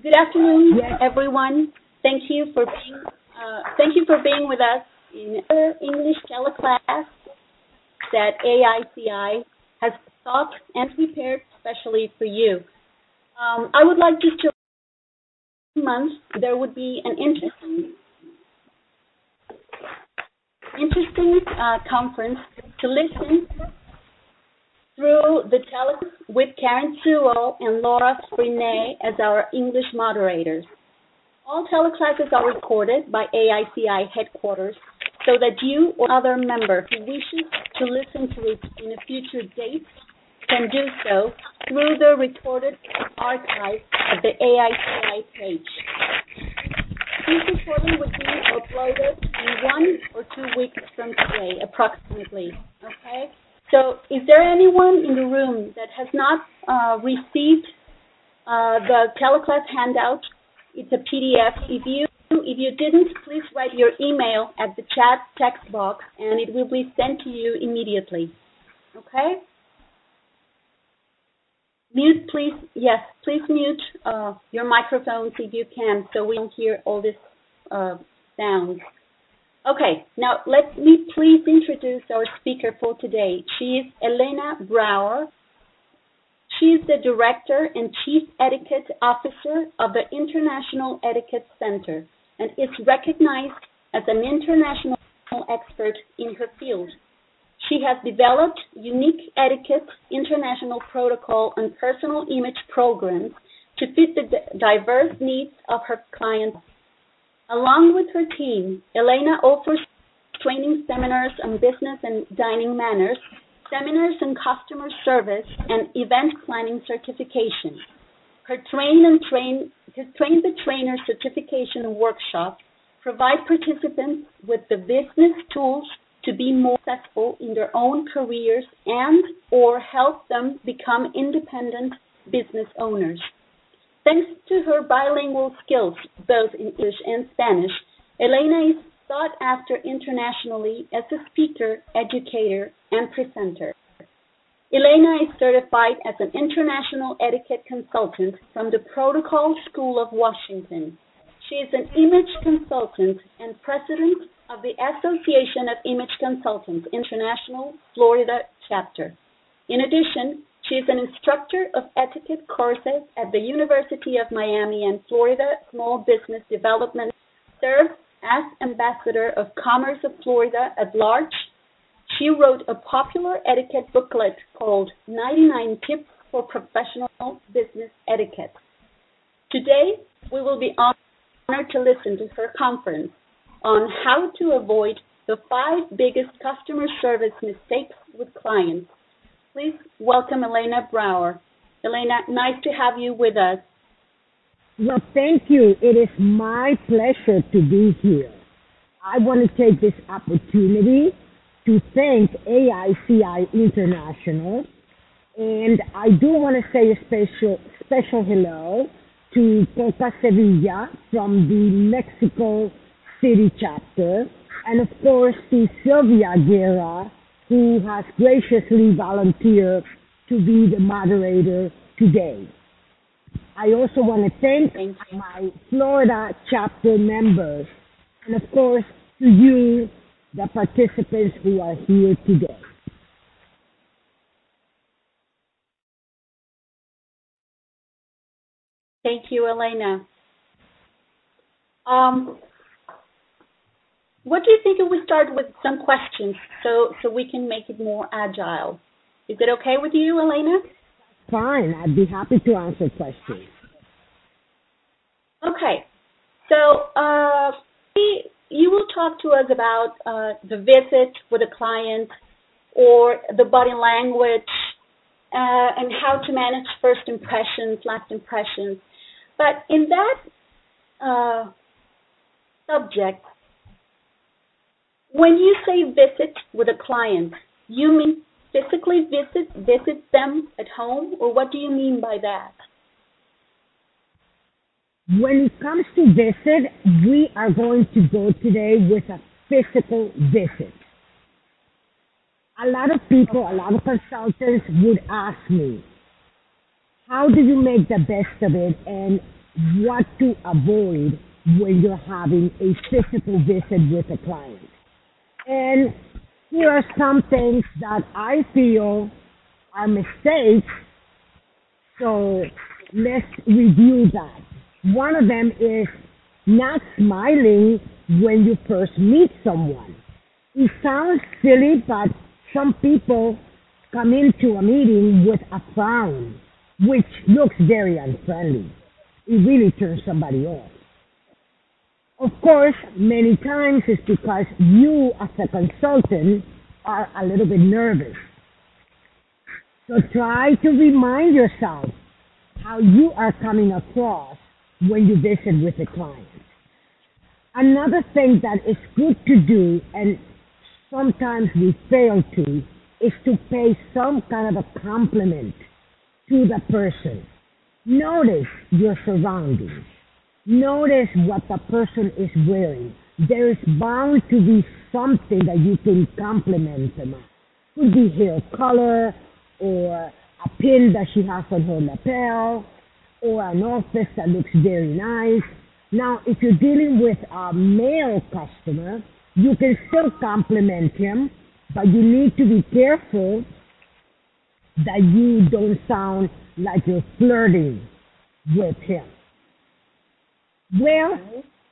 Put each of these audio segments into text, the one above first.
Good afternoon, Yes, everyone. Thank you for being with us in our English teleclass that AICI has thought and prepared specially for you. I would like just to month there would be an interesting conference to listen through the teleclass with Karen Sewell and Laura Sprinay as our English moderators. All teleclasses are recorded by AICI headquarters so that you or other member who wishes to listen to it in a future date can do so through the recorded archive at the AICI page. This recording would be uploaded in 1 or 2 weeks from today, approximately. Okay? So, is there anyone in the room that has not received the teleclass handout? It's a PDF. If you didn't, please write your email at the chat text box, and it will be sent to you immediately. Okay? Mute, please. Yes, please mute your microphones if you can, so we don't hear all this sound. Okay, now let me please introduce our speaker for today. She is Elena Brower. She is the Director and Chief Etiquette Officer of the International Etiquette Center and is recognized as an international expert in her field. She has developed unique etiquette, international protocol, and personal image programs to fit the diverse needs of her clients. Along with her team, Elena offers training seminars on business and dining manners, seminars on customer service, and event planning certification. Her Train the Trainer certification workshops provide participants with the business tools to be more successful in their own careers and or help them become independent business owners. Thanks to her bilingual skills, both in English and Spanish, Elena is sought after internationally as a speaker, educator, and presenter. Elena is certified as an international etiquette consultant from the Protocol School of Washington. She is an image consultant and president of the Association of Image Consultants International Florida chapter. In addition, she is an instructor of etiquette courses at the University of Miami and Florida Small Business Development, serves as Ambassador of Commerce of Florida at large. She wrote a popular etiquette booklet called 99 Tips for Professional Business Etiquette. Today, we will be honored to listen to her conference on how to avoid the 5 biggest customer service mistakes with clients. Please welcome Elena Brower. Elena, nice to have you with us. well, thank you. It is my pleasure to be here. I want to take this opportunity to thank AICI International, and I do want to say a special hello to Coca Sevilla from the Mexico City chapter, and of course to Sylvia Guerra, who has graciously volunteered to be the moderator today. I also want to thank my Florida chapter members, and of course to you, the participants who are here today. Thank you, Elena. What do you think if we start with some questions so we can make it more agile? Is it okay with you, Elena? Fine, I'd be happy to answer questions. Okay. So you will talk to us about the visit with a client or the body language and how to manage first impressions, last impressions. But in that subject, when you say visit with a client, you mean physically visit them at home, or what do you mean by that? When it comes to visit, we are going to go today with a physical visit. A lot of people, a lot of consultants would ask me, how do you make the best of it? And what to avoid when you're having a physical visit with a client. And here are some things that I feel are mistakes, so let's review that. One of them is not smiling when you first meet someone. It sounds silly, but some people come into a meeting with a frown, which looks very unfriendly. It really turns somebody off. Of course, many times it's because you, as a consultant, are a little bit nervous. So try to remind yourself how you are coming across when you visit with a client. Another thing that is good to do, and sometimes we fail to, is to pay some kind of a compliment to the person. Notice your surroundings. Notice what the person is wearing. There is bound to be something that you can compliment them on. Could be hair color, or a pin that she has on her lapel, or an office that looks very nice. Now, if you're dealing with a male customer, you can still compliment him, but you need to be careful that you don't sound like you're flirting with him. Well,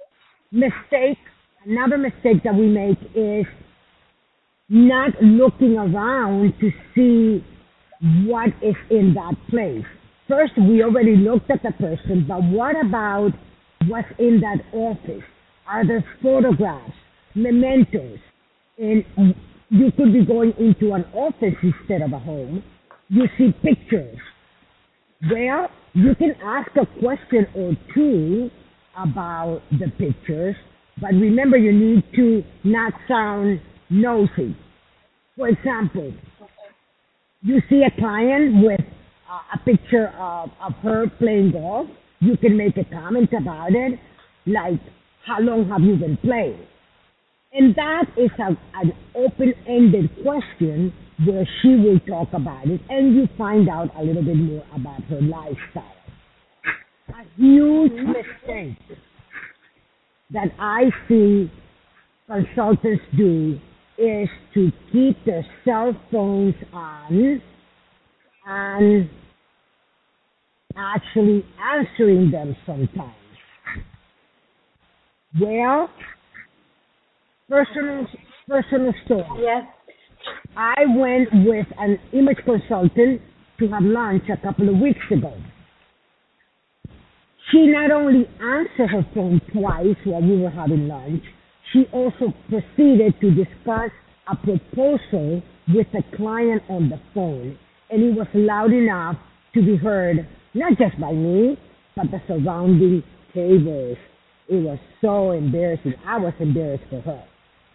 another mistake that we make is not looking around to see what is in that place. First, we already looked at the person, but what about what's in that office? Are there photographs, mementos? And you could be going into an office instead of a home. You see pictures. Well, you can ask a question or two about the pictures, but remember you need to not sound nosy. For example, you see a client with a picture of her playing golf, you can make a comment about it, like, how long have you been playing? And that is an open-ended question where she will talk about it and you find out a little bit more about her lifestyle. A huge mistake that I see consultants do is to keep their cell phones on and actually answering them sometimes. Well, personal story. Yes. I went with an image consultant to have lunch a couple of weeks ago. She not only answered her phone twice while we were having lunch, she also proceeded to discuss a proposal with the client on the phone, and it was loud enough to be heard not just by me, but the surrounding tables. It was so embarrassing. I was embarrassed for her.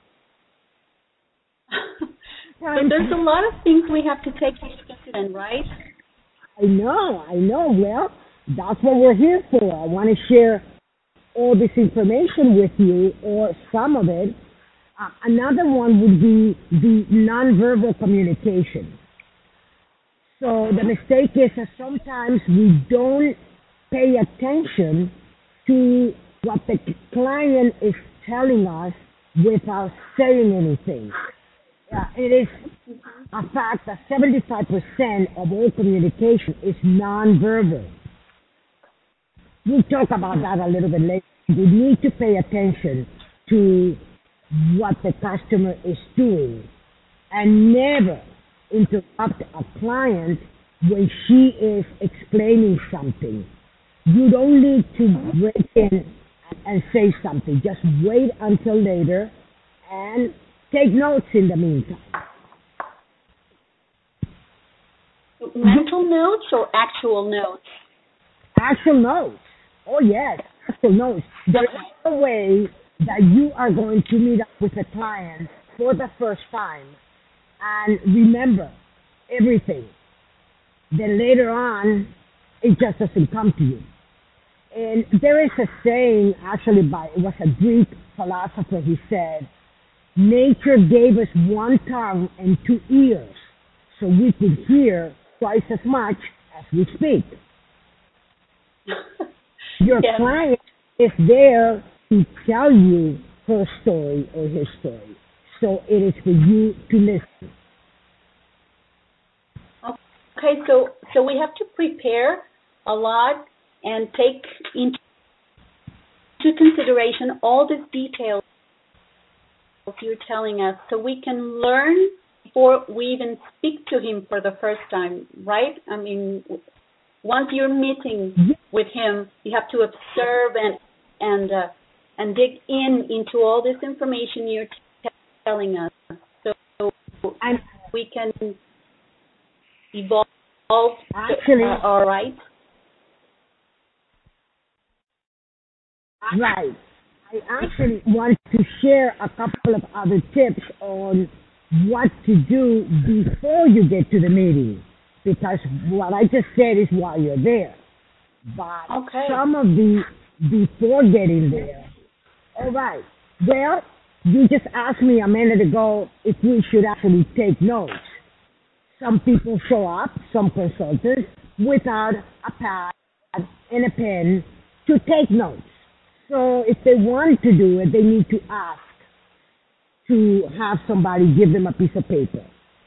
And there's a lot of things we have to take into consideration, right? I know. Well, that's what we're here for. I want to share all this information with you, or some of it. Another one would be the nonverbal communication. So the mistake is that sometimes we don't pay attention to what the client is telling us without saying anything. It is a fact that 75% of all communication is nonverbal. We'll talk about that a little bit later. You need to pay attention to what the customer is doing and never interrupt a client when she is explaining something. You don't need to break in and say something. Just wait until later and take notes in the meantime. Mental notes or actual notes? Actual notes. Oh, yes, actual notes. There is no way that you are going to meet up with a client for the first time and remember everything. Then later on, it just doesn't come to you. And there is a saying, actually, it was a Greek philosopher. He said, nature gave us one tongue and two ears, so we could hear twice as much as we speak. Your Yes. client is there to tell you her story or his story. So it is for you to listen. Okay, so we have to prepare a lot and take into consideration all the details you're telling us so we can learn before we even speak to him for the first time, right? I mean, once you're meeting with him, you have to observe and dig into all this information you're telling us, so And we can evolve. actually, All right. right. I actually want to share a couple of other tips on what to do before you get to the meeting. Because what I just said is while you're there. But Okay. some of the before getting there. All right. Well, you just asked me a minute ago if we should actually take notes. Some people show up, some consultants, without a pad and a pen to take notes. So if they want to do it, they need to ask to have somebody give them a piece of paper.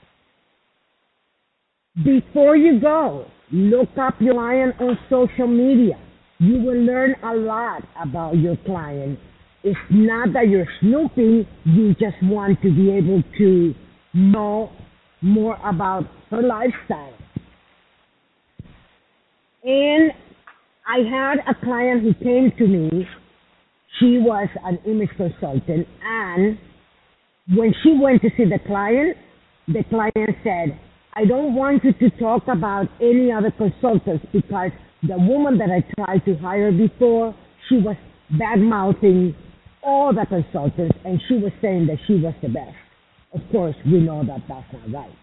Before you go, look up your client on social media. You will learn a lot about your client. It's not that you're snooping, you just want to be able to know more about her lifestyle. And I had a client who came to me. She was an image consultant, and when she went to see the client said, I don't want you to talk about any other consultants because the woman that I tried to hire before, she was bad mouthing all the consultants and she was saying that she was the best. Of course, we know that that's not right.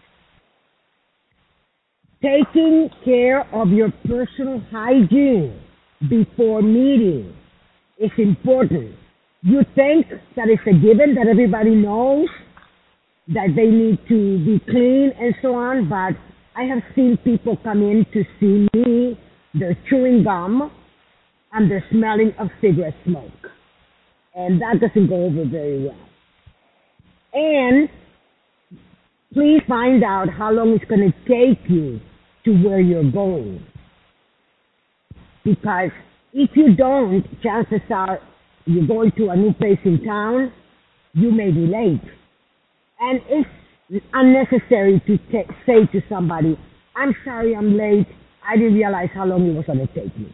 Taking care of your personal hygiene before meeting is important. You think that it's a given that everybody knows that they need to be clean and so on, but I have seen people come in to see me, they're chewing gum and they're smelling of cigarette smoke. And that doesn't go over very well. And please find out how long it's going to take you to where you're going. Because if you don't, chances are you're going to a new place in town, you may be late. And it's unnecessary to say to somebody, I'm sorry I'm late. I didn't realize how long it was going to take me.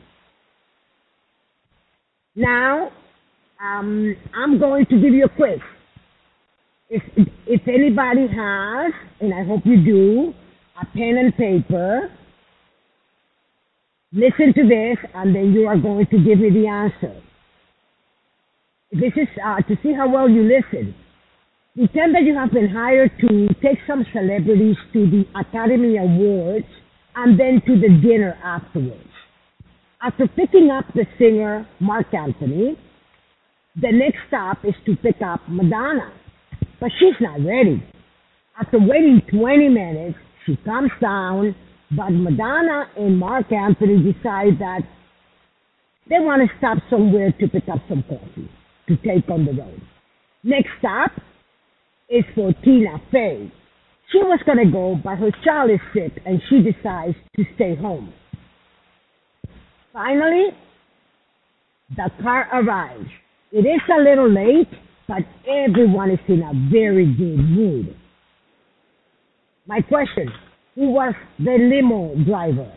Now, I'm going to give you a quiz. If anybody has, and I hope you do, a pen and paper, listen to this, and then you are going to give me the answer. This is to see how well you listen. Pretend that you have been hired to take some celebrities to the Academy Awards and then to the dinner afterwards. After picking up the singer Mark Anthony, the next stop is to pick up Madonna. But she's not ready. After waiting 20 minutes, she comes down, but Madonna and Mark Anthony decide that they want to stop somewhere to pick up some coffee to take on the road. Next stop is for Tina Fey. She was going to go, but her child is sick and she decides to stay home. Finally, the car arrives. It is a little late, but everyone is in a very good mood. My question, who was the limo driver?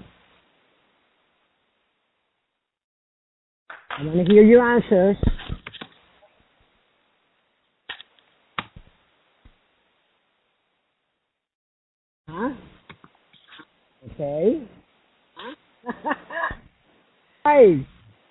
I want to hear your answers. Huh? Okay. Hey,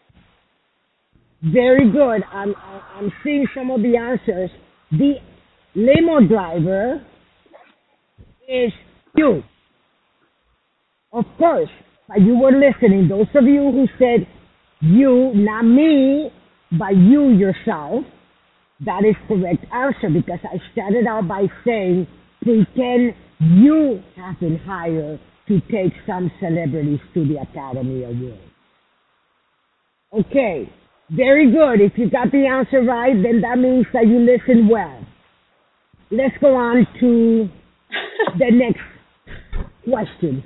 very good. I'm seeing some of the answers. The limo driver is you. Of course, but you were listening. Those of you who said you, not me, but you yourself, that is correct answer because I started out by saying pretend you have been hired to take some celebrities to the Academy Awards. Okay, very good. If you got the answer right, then that means that you listened well. Let's go on to the next question.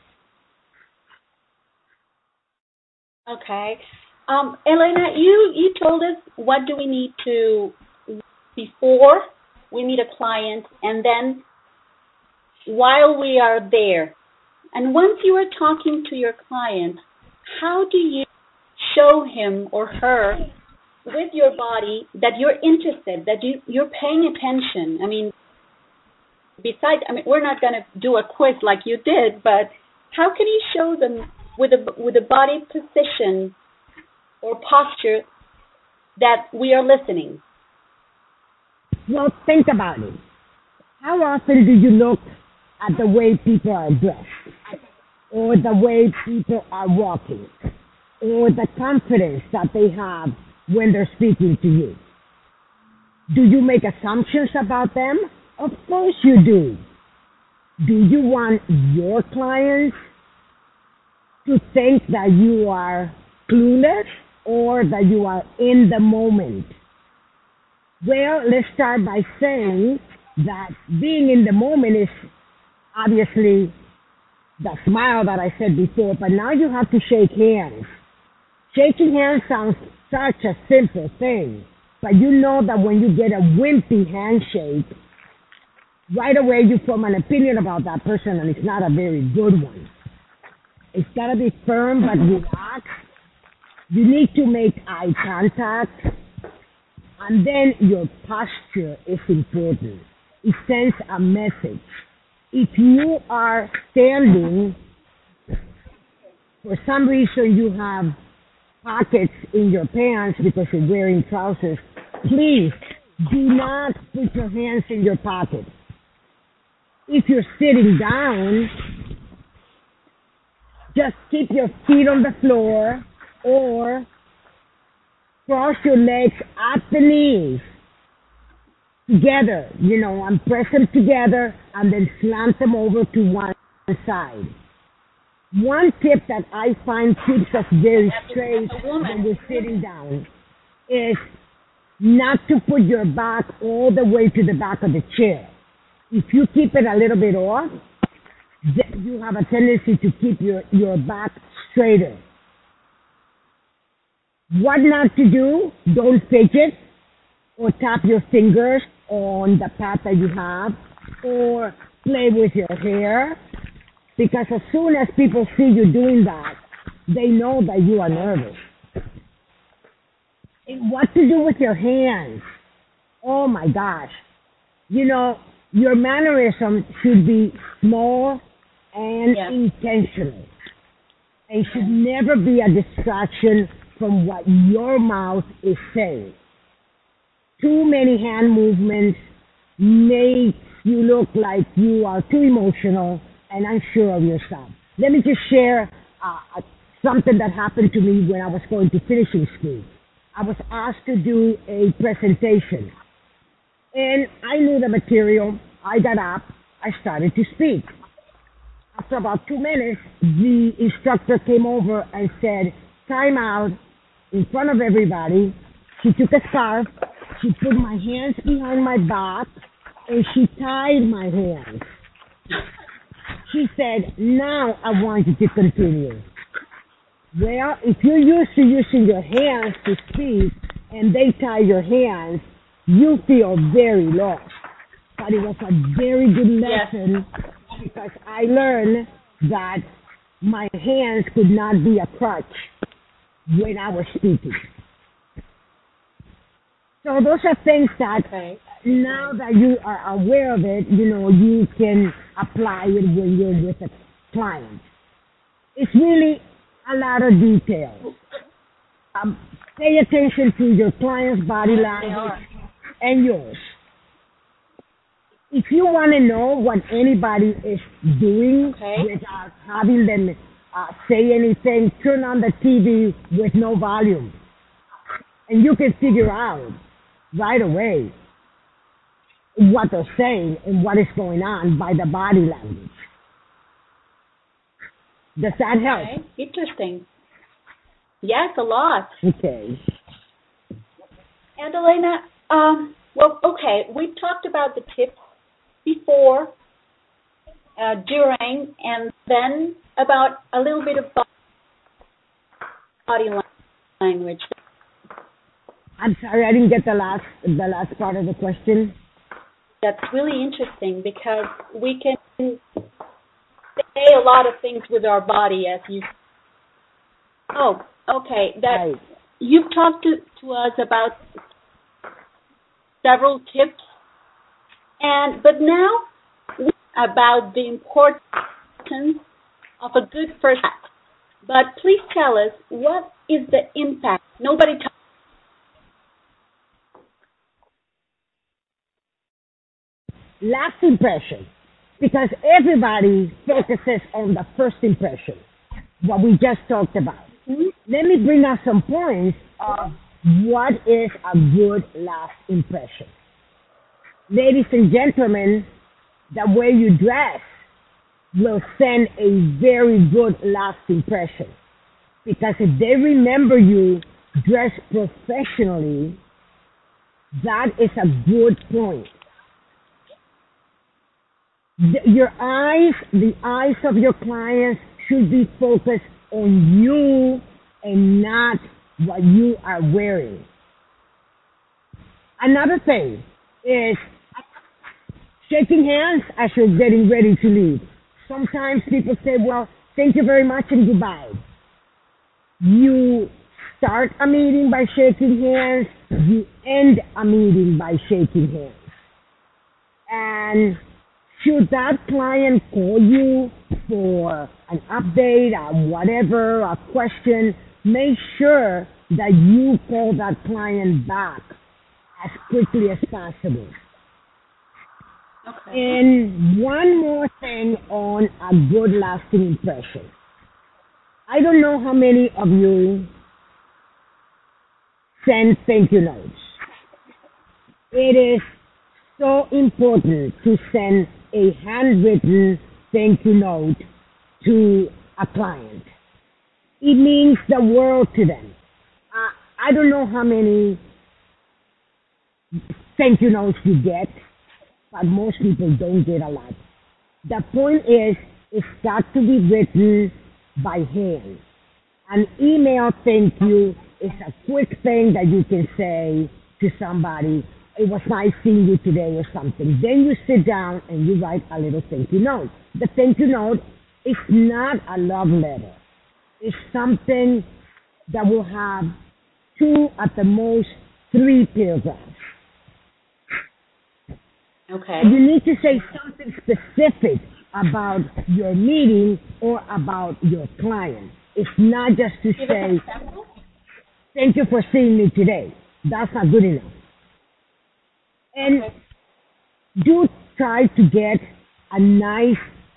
Okay. Elena, you told us what do we need to before we meet a client, and then while we are there. And once you are talking to your client, how do you show him or her with your body that you're interested, that you're paying attention? I mean, we're not going to do a quiz like you did, but how can you show them with a body position or posture that we are listening? Well, think about it. How often do you look at the way people are dressed, or the way people are walking, or the confidence that they have when they're speaking to you? Do you make assumptions about them? Of course you do. Do you want your clients to think that you are clueless or that you are in the moment? Well, let's start by saying that being in the moment is obviously the smile that I said before, but now you have to shake hands. Shaking hands sounds such a simple thing, but you know that when you get a wimpy handshake, right away you form an opinion about that person, and it's not a very good one. It's got to be firm but relaxed. You need to make eye contact, and then your posture is important. It sends a message. If you are standing, for some reason you have pockets in your pants because you're wearing trousers, please do not put your hands in your pockets. If you're sitting down, just keep your feet on the floor or cross your legs at the knees together, and press them together and then slant them over to one side. One tip that I find keeps us very straight when we're sitting down is not to put your back all the way to the back of the chair. If you keep it a little bit off, then you have a tendency to keep your back straighter. What not to do? Don't fidget or tap your fingers on the pad that you have or play with your hair, because as soon as people see you doing that, they know that you are nervous. And what to do with your hands? Oh my gosh. Your mannerism should be small and intentional. It should never be a distraction from what your mouth is saying. Too many hand movements make you look like you are too emotional and unsure of yourself. Let me just share something that happened to me when I was going to finishing school. I was asked to do a presentation, and I knew the material. I got up, I started to speak. After about 2 minutes, the instructor came over and said, "Time out," in front of everybody. She took a scarf, she put my hands behind my back, and she tied my hands. She said, "Now I want you to continue." Well, if you're used to using your hands to speak and they tie your hands, you feel very lost. But it was a very good lesson because I learned that my hands could not be a crutch when I was speaking. So those are things that now that you are aware of it, you can apply it when you're with a client. It's really a lot of detail. Pay attention to your client's body language and yours. If you want to know what anybody is doing without having them say anything, turn on the TV with no volume. And you can figure out right away what they're saying and what is going on by the body language. Does that help? Okay. Interesting. Yes, a lot. Okay. And Elena, well, okay, we talked about the tips before, during, and then about a little bit of body language. I'm sorry, I didn't get the last part of the question. That's really interesting because we can say a lot of things with our body, as you. Oh, okay. That Right. you've talked to us about several tips, but now about the importance of a good first act. But please tell us, what is the impact? Nobody talks. Last impression, because everybody focuses on the first impression, what we just talked about. Let me bring up some points of what is a good last impression. Ladies and gentlemen, the way you dress will send a very good last impression. Because if they remember you dressed professionally, that is a good point. The eyes of your clients should be focused on you and not what you are wearing. Another thing is shaking hands as you're getting ready to leave. Sometimes people say, well, thank you very much and goodbye. You start a meeting by shaking hands, you end a meeting by shaking hands. And should that client call you for an update or whatever, a question, make sure that you call that client back as quickly as possible. Okay. And one more thing on a good lasting impression. I don't know how many of you send thank you notes. It is so important to send a handwritten thank you note to a client. It means the world to them. I don't know how many thank you notes you get, but most people don't get a lot. The point is, it's got to be written by hand. An email thank you is a quick thing that you can say to somebody, it was nice seeing you today or something. Then you sit down and you write a little thank you note. The thank you note is not a love letter. It's something that will have 2 at the most 3 paragraphs. Okay. You need to say something specific about your meeting or about your client. It's not just to Give say, us an example. thank you for seeing me today. That's not good enough. And Okay. do try to get a nice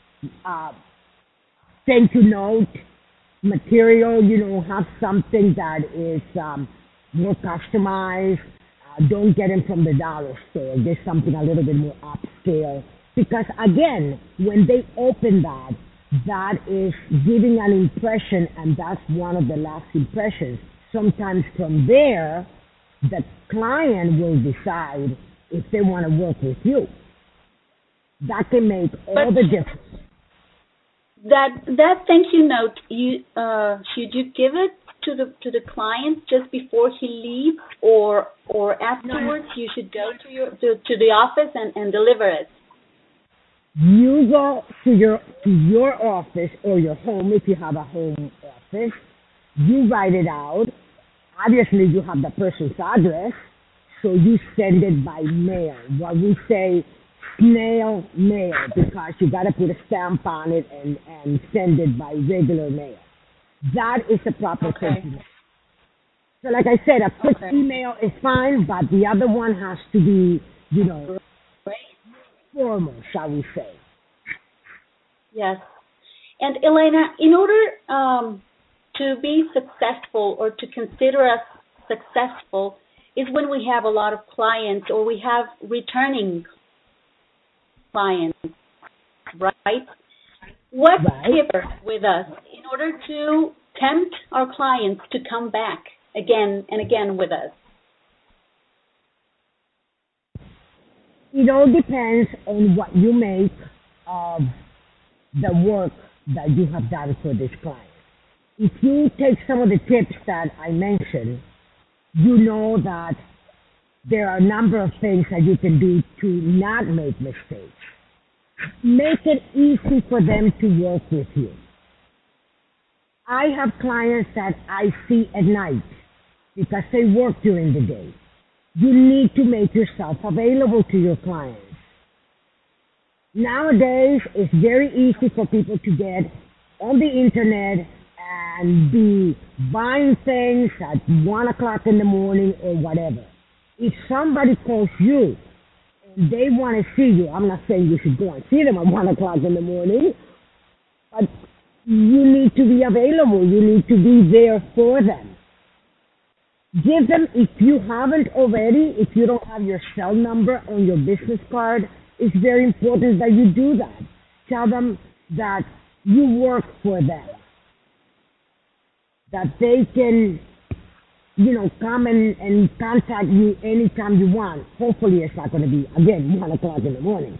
thank you note material, have something that is more customized. Don't get them from the dollar store. Get something a little bit more upscale. Because again, when they open that, that is giving an impression, and that's one of the last impressions. Sometimes from there, the client will decide if they want to work with you. That can make all the difference. That thank you note, you should you give it to the client just before he leaves, or afterwards? You should go to the office and deliver it. You go to your office or your home if you have a home office. You write it out. Obviously, you have the person's address, so you send it by mail. What we say, snail mail, because you got to put a stamp on it and send it by regular mail. That is the proper thing. So like I said, a quick email is fine, but the other one has to be, formal, shall we say. Yes. And Elena, in order to be successful or to consider us successful is when we have a lot of clients or we have returning clients, right? What keeps with us in order to tempt our clients to come back again and again with us? It all depends on what you make of the work that you have done for this client. If you take some of the tips that I mentioned, you know that there are a number of things that you can do to not make mistakes. Make it easy for them to work with you. I have clients that I see at night because they work during the day. You need to make yourself available to your clients. Nowadays, it's very easy for people to get on the internet and be buying things at 1 o'clock in the morning or whatever. If somebody calls you and they want to see you, I'm not saying you should go and see them at 1 o'clock in the morning, but you need to be available. You need to be there for them. Give them, if you haven't already, if you don't have your cell number on your business card, it's very important that you do that. Tell them that you work for them, that they can, come and contact you anytime you want. Hopefully it's not going to be, again, 1 o'clock in the morning.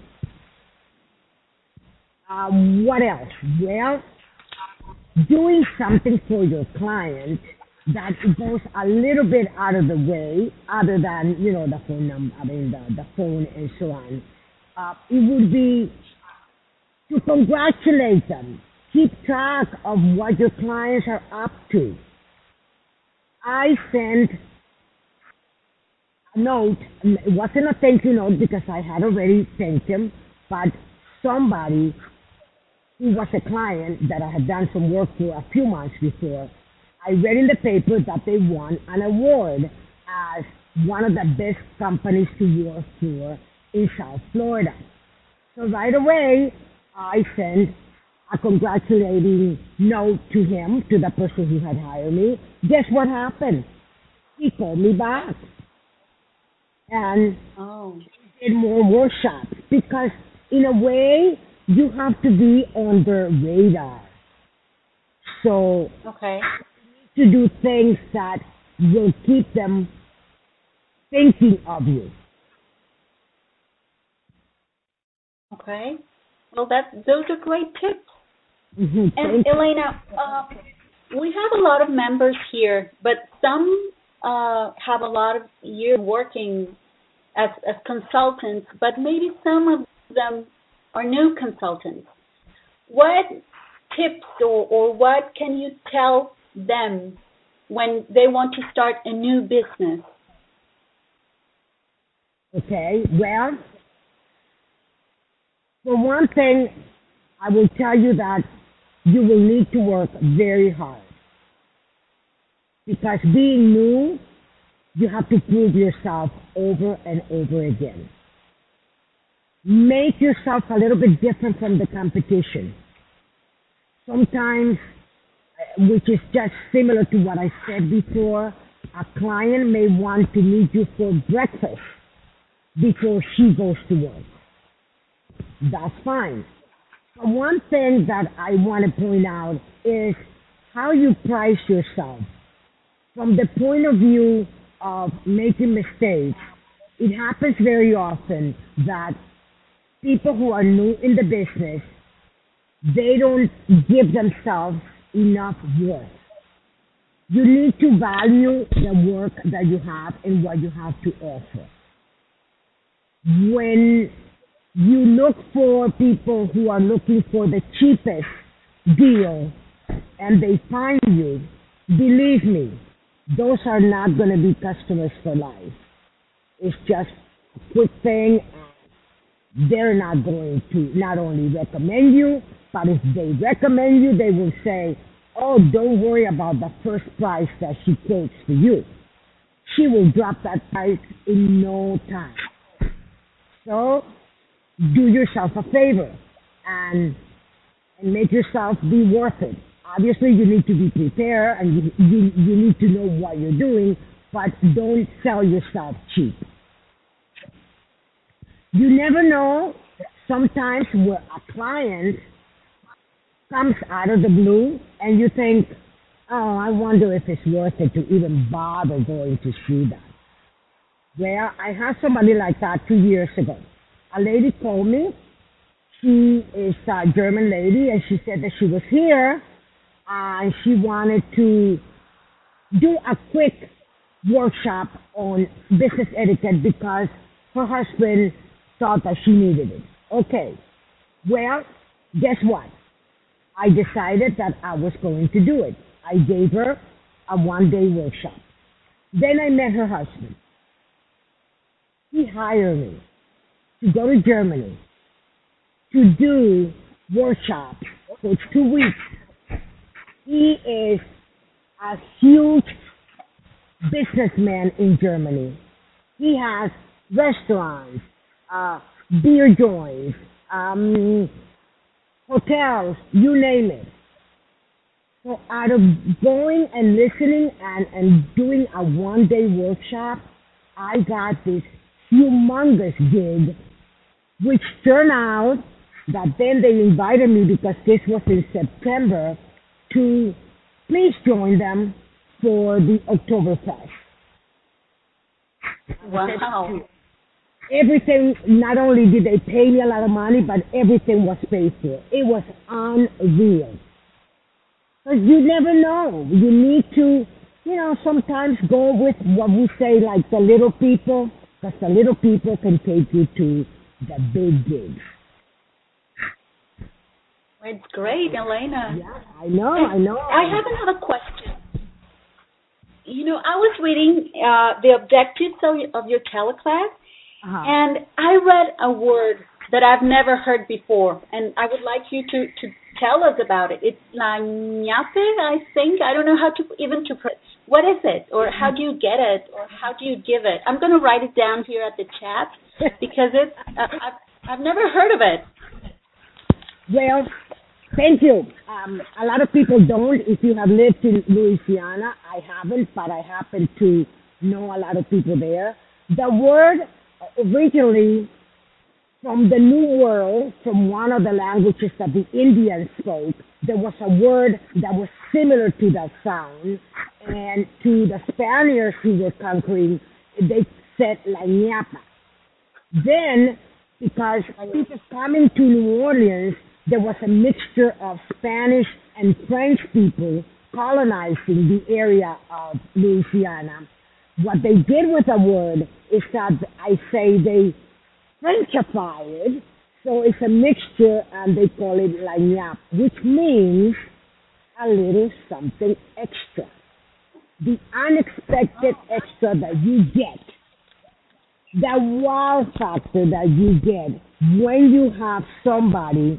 What else? Well, doing something for your client that goes a little bit out of the way, other than, the phone number, the phone and so on. It would be to congratulate them. Keep track of what your clients are up to. I sent a note. It wasn't a thank you note because I had already thanked him, but somebody who was a client that I had done some work for a few months before, I read in the paper that they won an award as one of the best companies to work for in South Florida. So right away, I sent a congratulating note to him, to the person who had hired me. Guess what happened? He called me back and did more workshops because in a way, you have to be on their radar. So to do things that will keep them thinking of you. Okay. Well, those are great tips. Mm-hmm. And Elena, we have a lot of members here, but some have a lot of years working as consultants, but maybe some of them are new consultants. What tips or what can you tell them when they want to start a new business? Okay, well, for one thing, I will tell you that you will need to work very hard. Because being new, you have to prove yourself over and over again. Make yourself a little bit different from the competition. Sometimes, which is just similar to what I said before, a client may want to meet you for breakfast before she goes to work. That's fine. But one thing that I want to point out is how you price yourself. From the point of view of making mistakes, it happens very often that people who are new in the business, they don't give themselves enough worth. You need to value the work that you have and what you have to offer. When you look for people who are looking for the cheapest deal and they find you, believe me, those are not going to be customers for life. It's just a quick thing. They're not going to not only recommend you, but if they recommend you, they will say, oh, don't worry about the first price that she quotes for you. She will drop that price in no time. So do yourself a favor and make yourself be worth it. Obviously, you need to be prepared and you need to know what you're doing, but don't sell yourself cheap. You never know, sometimes where a client comes out of the blue and you think, Oh, I wonder if it's worth it to even bother going to see that. Well, I had somebody like that 2 years ago. A lady called me. She is a German lady, and she said that she was here and she wanted to do a quick workshop on business etiquette because her husband thought that she needed it. Okay, well, guess what? I decided that I was going to do it. I gave her a 1 day workshop. Then I met her husband. He hired me to go to Germany to do workshops for 2 weeks. He is a huge businessman in Germany. He has restaurants, beer joints, hotels, you name it. So out of going and listening and doing a 1 day workshop, I got this humongous gig, which turned out that then they invited me because this was in September to please join them for the Oktoberfest. Wow. Everything, not only did they pay me a lot of money, but everything was paid for. It was unreal. Because you never know. You need to, sometimes go with what we say, like the little people, because the little people can take you to the big gigs. It's great, Elena. Yeah, I know. I have another question. I was reading the objectives of your teleclass, and I read a word that I've never heard before, and I would like you to tell us about it. It's lañape, I think. I don't know how to even to. What is it, or how do you get it, or how do you give it? I'm going to write it down here at the chat because I've never heard of it. Well, thank you. A lot of people don't. If you have lived in Louisiana, I haven't, but I happen to know a lot of people there. The word originally from the New World, from one of the languages that the Indians spoke, there was a word that was similar to that sound. And to the Spaniards who were conquering, they said la ñapa. Then, because people coming to New Orleans, there was a mixture of Spanish and French people colonizing the area of Louisiana. What they did with the word is that I say they Frenchified, so it's a mixture and they call it la ñap, which means a little something extra. The unexpected extra that you get, the wow factor that you get when you have somebody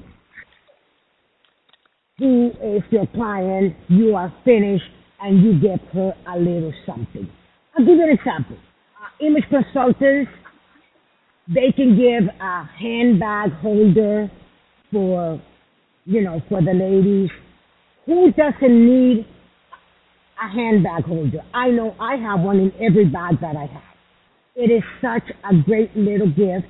who is your client, you are finished, and you get her a little something. I'll give you an example. Image consultants, they can give a handbag holder for, for the ladies. Who doesn't need a handbag holder? I know I have one in every bag that I have. It is such a great little gift.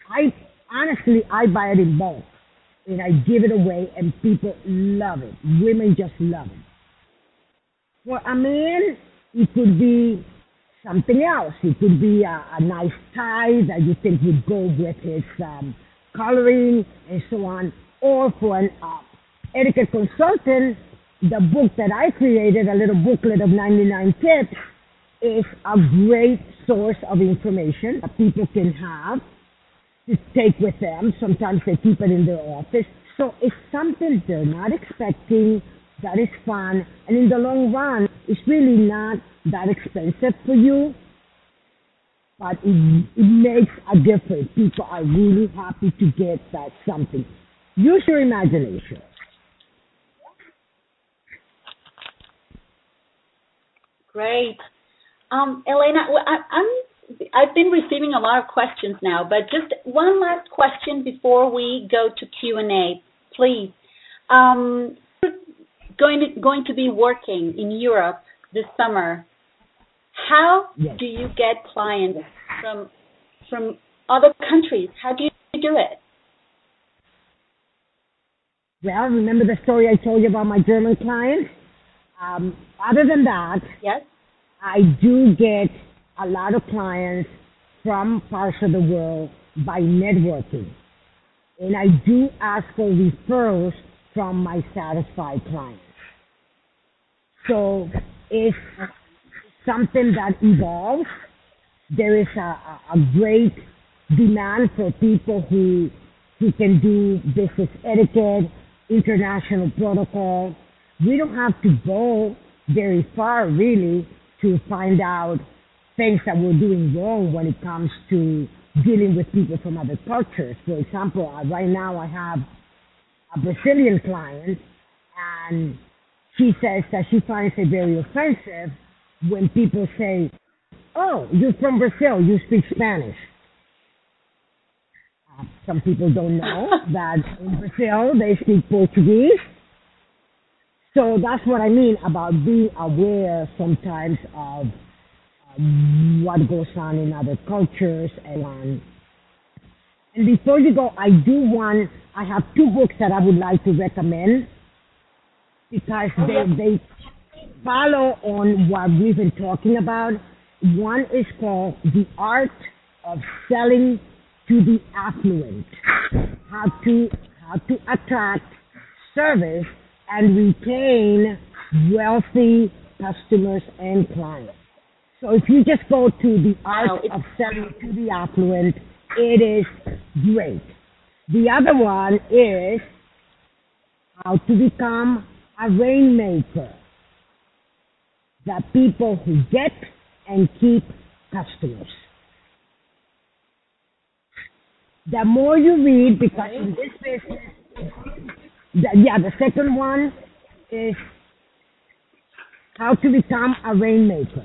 I buy it in bulk and I give it away and people love it. Women just love it. For a man, it could be something else. It could be a nice tie that you think would go with his coloring and so on. Or for an etiquette consultant, the book that I created, a little booklet of 99 tips, is a great source of information that people can have to take with them. Sometimes they keep it in their office. So it's something they're not expecting, that is fun, and in the long run, it's really not that expensive for you, but it makes a difference. People are really happy to get that something. Use your imagination. Great. Elena, I've been receiving a lot of questions now, but just one last question before we go to Q&A, please. Going to be working in Europe this summer. How do you get clients from other countries? How do you do it? Well, remember the story I told you about my German client? Other than that, Yes. I do get a lot of clients from parts of the world by networking. And I do ask for referrals from my satisfied clients. So it's something that evolves. There is a great demand for people who can do business etiquette, international protocol. We don't have to go very far really to find out things that we're doing wrong when it comes to dealing with people from other cultures. For example, right now I have a Brazilian client, and she says that she finds it very offensive when people say, "Oh, you're from Brazil, you speak Spanish." Some people don't know that in Brazil they speak Portuguese. So that's what I mean about being aware sometimes of what goes on in other cultures and before you go, I have two books that I would like to recommend because they follow on what we've been talking about. One is called The Art of Selling to the Affluent. How to attract, service, and retain wealthy customers and clients. So if you just go to The Art of Selling to the Affluent, it is great. The other one is How to Become a Rainmaker. The people who get and keep customers. The more you read, because in this business, the second one is How to Become a Rainmaker.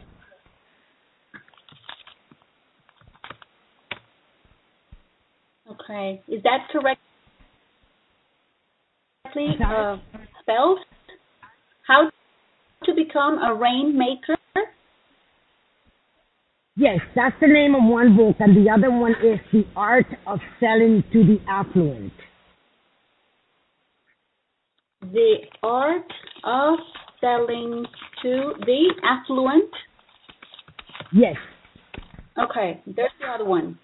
Okay. Is that correctly spelled? How to Become a Rainmaker? Yes, that's the name of one book, and the other one is The Art of Selling to the Affluent. The Art of Selling to the Affluent? Yes. Okay, there's the other one.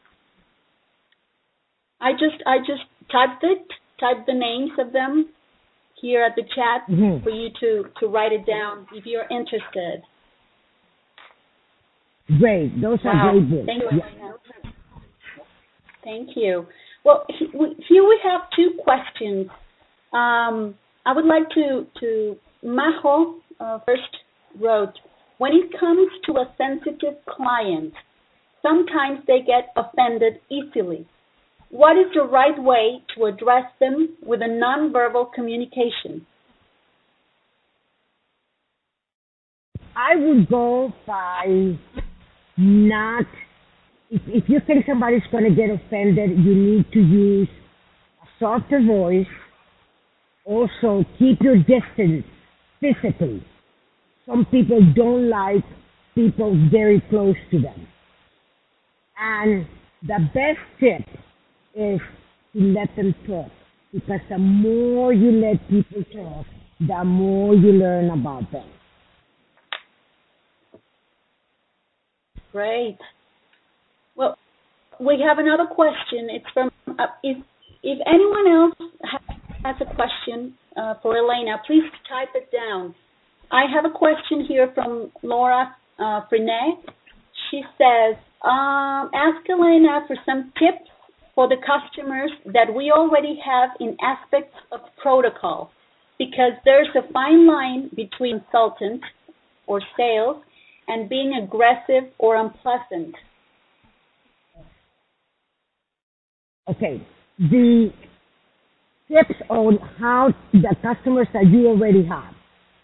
I just typed the names of them here at the chat for you to write it down if you're interested. Great. Those are great books. Thank you. Yeah. Thank you. Well, here we have two questions. I would like to Majo first wrote, when it comes to a sensitive client, sometimes they get offended easily. What is the right way to address them with a nonverbal communication? I would go by not, if you think somebody's going to get offended, you need to use a softer voice. Also, keep your distance physically. Some people don't like people very close to them. And the best tip is to let them talk. Because the more you let people talk, the more you learn about them. Great. Well, we have another question. It's from, if anyone else has a question for Elena, please type it down. I have a question here from Laura Frenet. She says, ask Elena for some tips for the customers that we already have in aspects of protocol, because there's a fine line between consultant or sales and being aggressive or unpleasant. Okay. The tips on how the customers that you already have.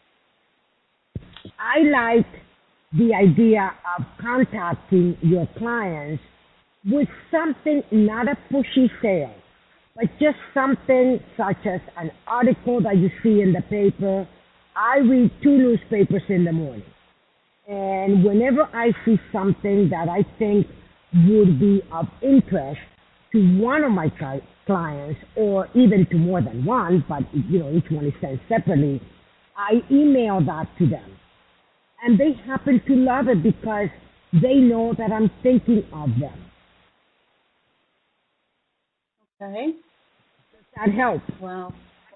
I like the idea of contacting your clients with something, not a pushy sale, but just something such as an article that you see in the paper. I read 2 newspapers in the morning. And whenever I see something that I think would be of interest to one of my clients, or even to more than one, but each one is sent separately, I email that to them. And they happen to love it because they know that I'm thinking of them. Okay. Does that help? Wow.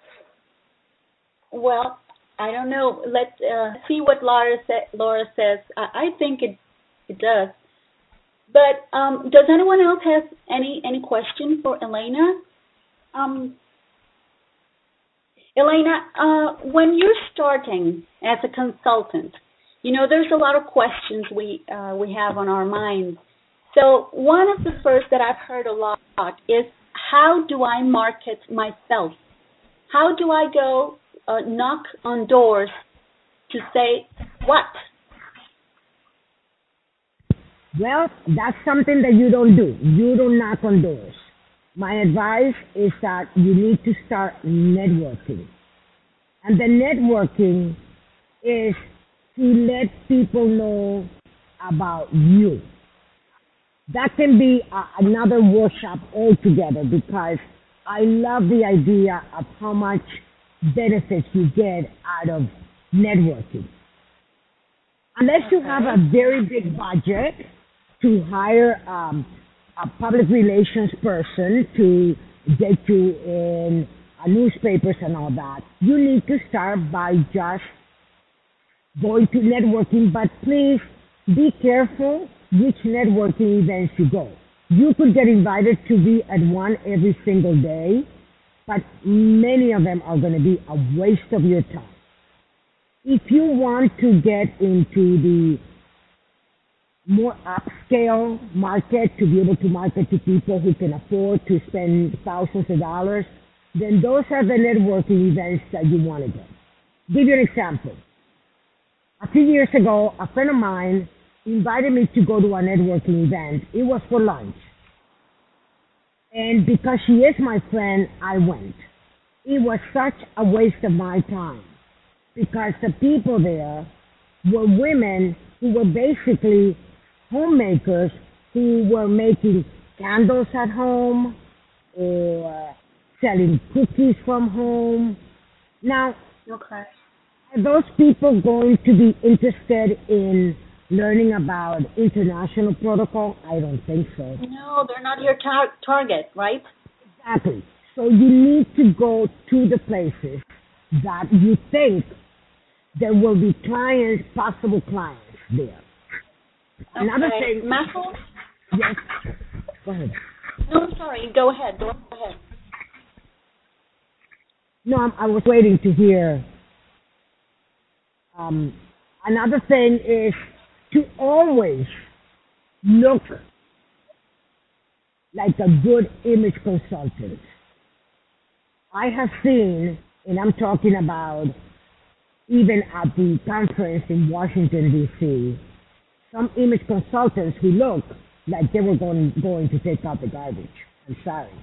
Well, I don't know. Let's see what Laura says. I think it does. But does anyone else have any question for Elena? Elena, when you're starting as a consultant, there's a lot of questions we have on our minds. So one of the first that I've heard a lot is, how do I market myself? How do I go knock on doors to say what? Well, that's something that you don't do. You don't knock on doors. My advice is that you need to start networking. And the networking is to let people know about you. That can be another workshop altogether, because I love the idea of how much benefits you get out of networking. Unless you have a very big budget to hire a public relations person to get you in newspapers and all that, you need to start by just going to networking. But please be careful which networking events you go. You could get invited to be at one every single day, but many of them are going to be a waste of your time. If you want to get into the more upscale market, to be able to market to people who can afford to spend thousands of dollars, then those are the networking events that you want to go. Give you an example. A few years ago, a friend of mine invited me to go to a networking event. It was for lunch. And because she is my friend, I went. It was such a waste of my time, because the people there were women who were basically homemakers, who were making candles at home or selling cookies from home. Now, okay, are those people going to be interested in learning about international protocol? I don't think so. No, they're not your target, right? Exactly. So you need to go to the places that you think there will be clients, possible clients there. Okay. Another thing. Majo? Yes. Go ahead. No, sorry. Go ahead. Go ahead. No, I was waiting to hear. Another thing is to always look like a good image consultant. I have seen, and I'm talking about even at the conference in Washington, D.C., some image consultants who look like they were going to take out the garbage. I'm sorry.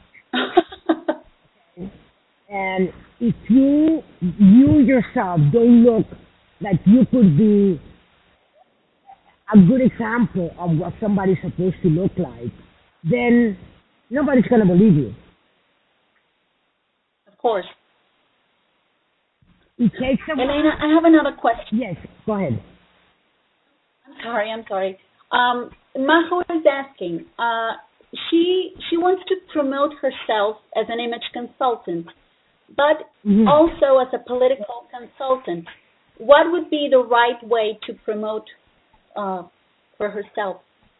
And if you yourself don't look like you could be a good example of what somebody's supposed to look like, then nobody's going to believe you. Of course. It takes a while. Elena, I have another question. Yes, go ahead. I'm sorry. Majo is asking, she wants to promote herself as an image consultant, but also as a political consultant. What would be the right way to promote for herself?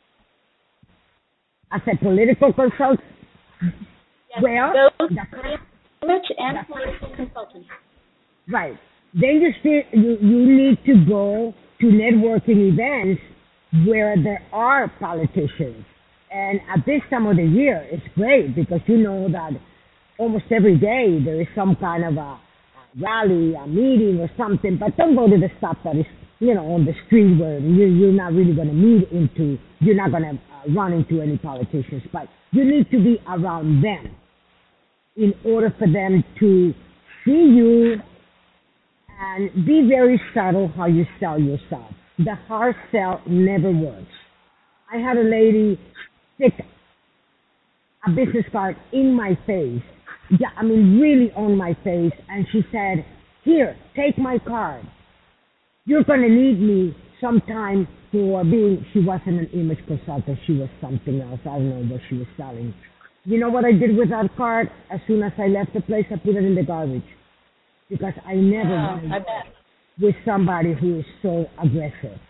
As a political consultant? Yes, Well, both image and political consultant. Right. Then you need to go to networking events where there are politicians. And at this time of the year, it's great because you know that almost every day there is some kind of a rally, a meeting or something, but don't go to the stuff that is, on the street where you're not really going to you're not going to run into any politicians, but you need to be around them in order for them to see you and be very subtle how you sell yourself. The hard sell never works. I had a lady stick a business card in my face. Yeah, I mean really on my face, and she said, here, take my card. You're going to need me sometime for being, she wasn't an image consultant, she was something else. I don't know what she was selling. You know what I did with that card? As soon as I left the place, I put it in the garbage. Because I never want to work with somebody who is so aggressive.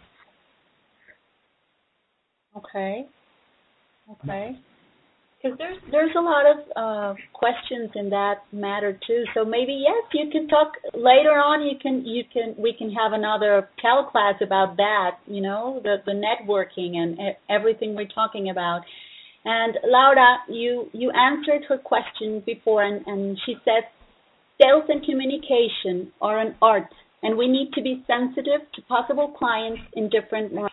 Okay. Because there's a lot of questions in that matter too. So maybe yes, you can talk later on. We can have another Cal class about that. You know, the networking and everything we're talking about. And Laura, you answered her question before, and she said, sales and communication are an art, and we need to be sensitive to possible clients in different markets.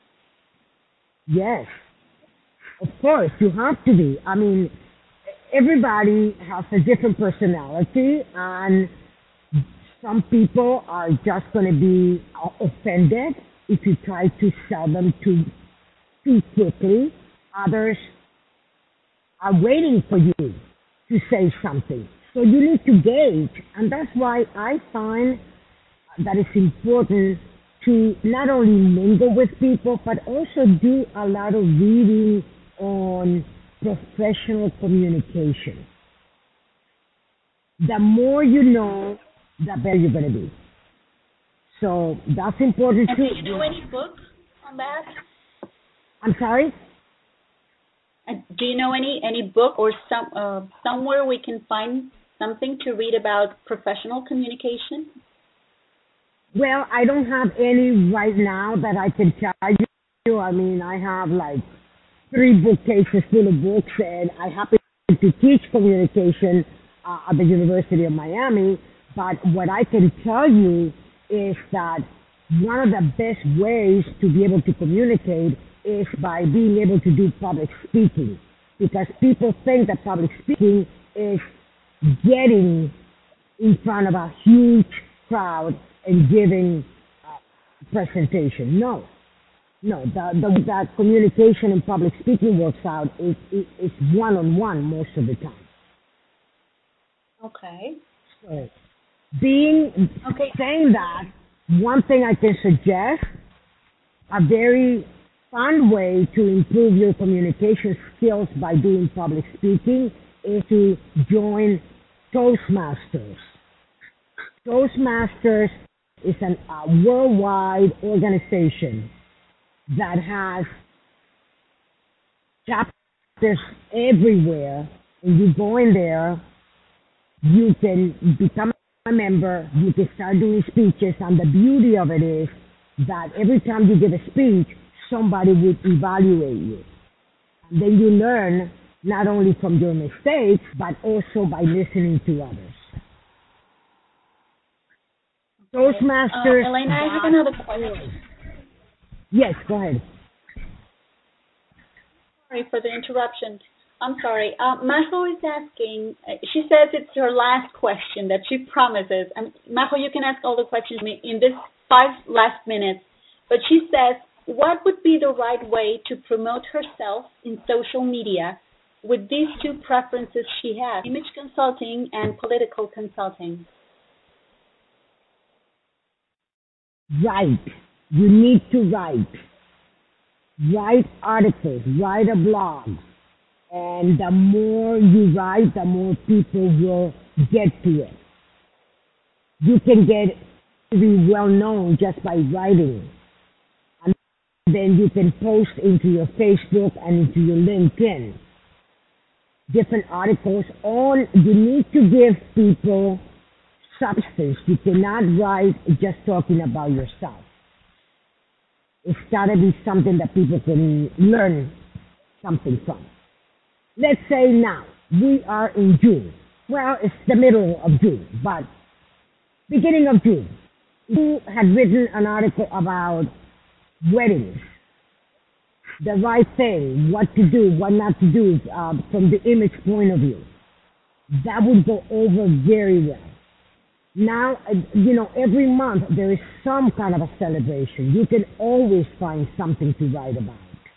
Yes. Of course, you have to be. I mean, everybody has a different personality, and some people are just going to be offended if you try to sell them too quickly. Others are waiting for you to say something. So you need to gauge, and that's why I find that it's important to not only mingle with people, but also do a lot of reading on professional communication. The more you know, the better you're going to be. So that's important too. Do you know any books on that? I'm sorry? Do you know any book or somewhere we can find something to read about professional communication? Well, I don't have any right now that I can tell you. I mean, I have like 3 bookcases full of books, and I happen to teach communication at the University of Miami. But what I can tell you is that one of the best ways to be able to communicate is by being able to do public speaking. Because people think that public speaking is getting in front of a huge crowd and giving a presentation. No, the communication and public speaking works out is one-on-one most of the time. Okay. So, saying that, one thing I can suggest, a very fun way to improve your communication skills by doing public speaking is to join Toastmasters. Toastmasters is a worldwide organization that has chapters everywhere, and you go in there, you can become a member, you can start doing speeches, and the beauty of it is that every time you give a speech, somebody would evaluate you. And then you learn not only from your mistakes, but also by listening to others. Toastmasters. Elena, I have another question. Yes, go ahead. Sorry for the interruption. I'm sorry. Majo is asking, she says it's her last question that she promises. Majo, you can ask all the questions in this 5 last minutes. But she says, what would be the right way to promote herself in social media with these 2 preferences she has, image consulting and political consulting? Write. You need to write. Write articles, write a blog. And the more you write, the more people will get to it. You can get to be well known just by writing. And then you can post into your Facebook and into your LinkedIn different articles. You need to give people substance. You cannot write just talking about yourself. It's got to be something that people can learn something from. Let's say now, we are in June. Well, it's the middle of June, but beginning of June. You had written an article about weddings, the right thing, what to do, what not to do from the image point of view. That would go over very well. Now, every month there is some kind of a celebration. You can always find something to write about.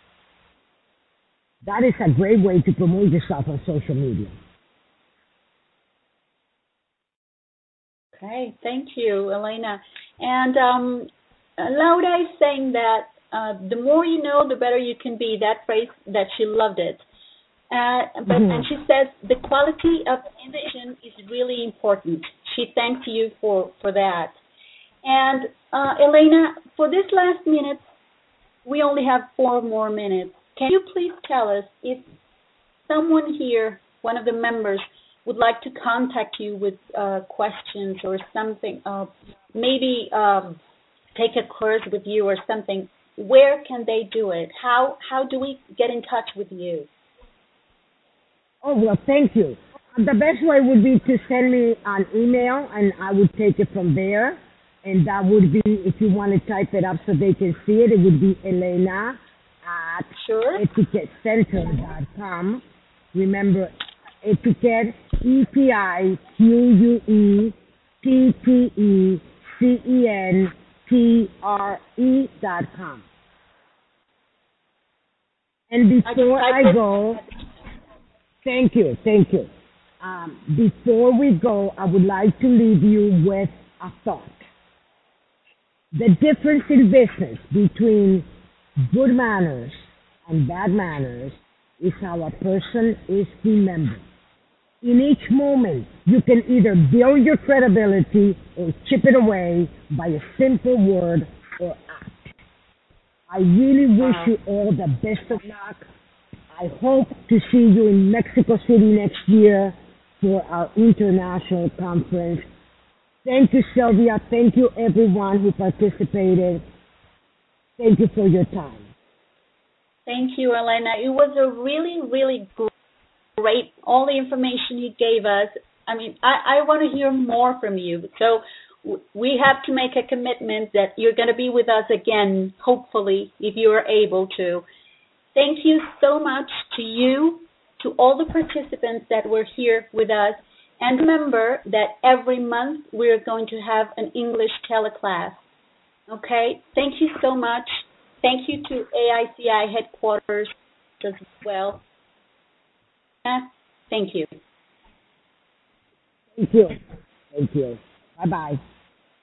That is a great way to promote yourself on social media. Okay, thank you, Elena. And Laura is saying that the more you know, the better you can be. That phrase, that she loved it. And she says the quality of information is really important. She thanks you for that. And Elena, for this last minute, we only have 4 more minutes. Can you please tell us if someone here, one of the members, would like to contact you with questions or something, maybe take a course with you or something, where can they do it? How do we get in touch with you? Oh, well, thank you. The best way would be to send me an email, and I would take it from there. And that would be, if you want to type it up so they can see it, it would be Elena at etiquettecenter.com. Remember, etiquette, EPIQUETTECENTRE.com. And before I go, thank you. Before we go, I would like to leave you with a thought. The difference in business between good manners and bad manners is how a person is remembered. In each moment, you can either build your credibility or chip it away by a simple word or act. I really wish you all the best of luck. I hope to see you in Mexico City next year for our international conference. Thank you, Sylvia. Thank you, everyone who participated. Thank you for your time. Thank you, Elena. It was a really, really great, all the information you gave us. I mean, I want to hear more from you. So we have to make a commitment that you're going to be with us again, hopefully, if you are able to. Thank you so much to you, to all the participants that were here with us. And remember that every month we're going to have an English teleclass. Okay? Thank you so much. Thank you to AICI headquarters as well. Thank you. Thank you. Bye-bye.